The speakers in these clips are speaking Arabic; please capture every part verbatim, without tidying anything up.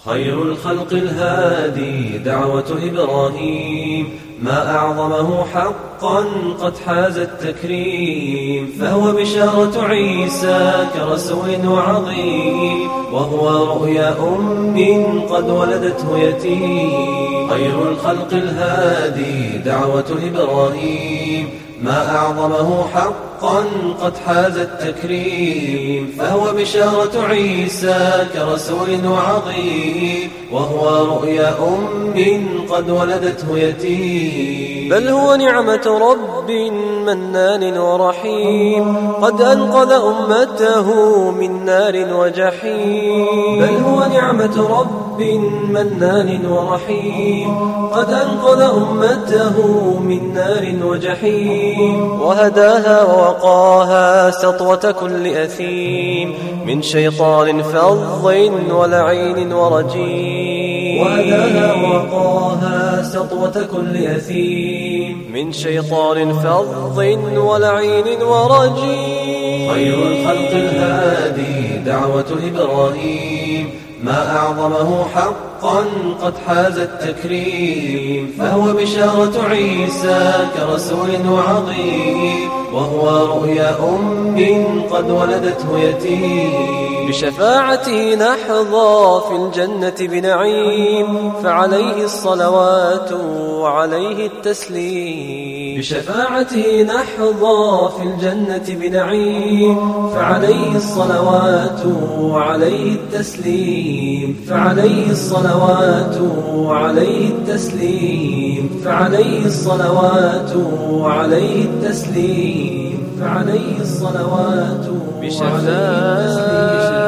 خير الخلق الهادي دعوة إبراهيم، ما أعظمه حقا قد حاز التكريم. فهو بشارة عيسى كرسول عظيم، وهو رؤيا أم قد ولدته يتيم. خير الخلق الهادي دعوة إبراهيم، ما أعظمه حقا قد حاز التكريم. فهو بشارة عيسى كرسول عظيم، وهو رؤيا أم قد ولدته يتيم. بل هو نعمة رب منان ورحيم، قد أنقذ أمته من نار وجحيم. بل هو نعمة رب منان ورحيم، قد أنقذ أمته من نار وجحيم. وهداها ووقاها سطوة كل أثيم، من شيطان فظ ولعين ورجيم. وهداها ووقاها سطوة كل أثيم، من شيطان فظ ولعين ورجيم. خير الخلق الهادي دعوة إبراهيم، ما أعظمه حقا قد حاز التكريم. فهو بشارة عيسى كرسول عظيم، وهو رؤيا أم قد ولدته يتيم. بشفاعته نحظى في الجنة بنعيم، فعليه الصلوات وعليه التسليم. بشفاعته نحظى في الجنة بنعيم، فعليه الصلوات وعليه التسليم. فعليه الصلوات وعليه التسليم. فعليه الصلوات وعليه التسليم. فعليه الصلوات بشفاعته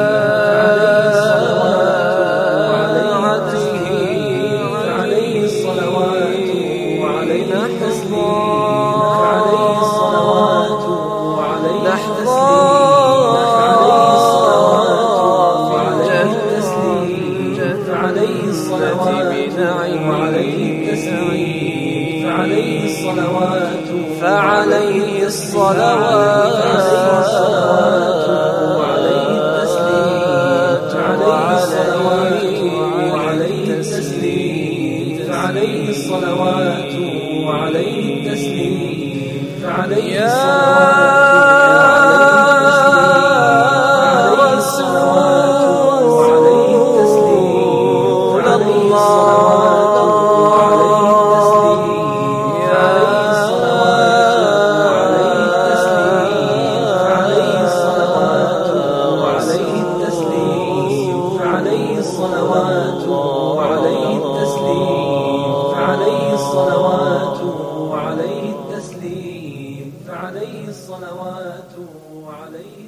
فعليه الصلوات وعليه التسليم. وعليه التسليم. فعليه الصلوات وعليه التسليم. فعليه الصلوات وعليه التسليم. فعليه الصلوات وعليه التسليم. فعليه الصلوات وعليه